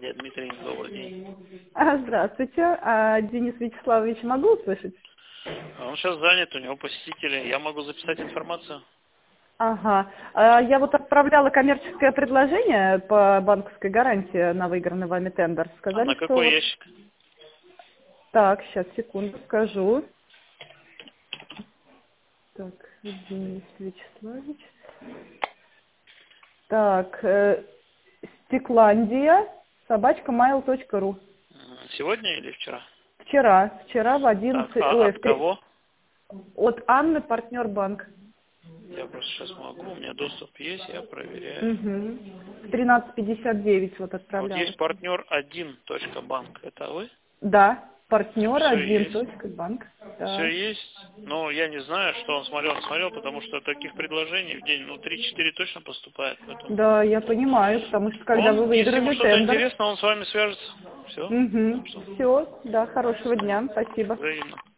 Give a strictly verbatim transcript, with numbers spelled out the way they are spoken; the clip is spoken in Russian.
Кичландия. Дмитрий, добрый день. А, здравствуйте. А, Денис Вячеславович, могу услышать? А Он сейчас занят, у него посетители. Я могу записать информацию? Ага. А, я вот отправляла коммерческое предложение по банковской гарантии на выигранный вами тендер. А Сказали, на что какой вот... ящик? Так, сейчас, секунду, скажу. Так, Денис Вячеславович. Так, э, Стекландия, собачка mail точка ру. М, Сегодня или вчера? Вчера, вчера в Так, одиннадцать, а ой, от в три... кого? от Анны, партнер банк. Я просто сейчас могу, у меня доступ есть, я проверяю. Угу. В тринадцать пятьдесят девять вот Вот отправляла. есть партнер один точка банк, это вы? Да, партнер Все один есть. точка банк. Все Так. есть, но я не знаю, что он смотрел, он смотрел, потому что таких предложений в день, ну, три-четыре точно поступает, поэтому... Да, я понимаю, потому что когда вы Он, если ему выиграли что-то тендер. интересно, он с вами свяжется. Все. Угу. Все, да, хорошего дня, спасибо. Взаимно.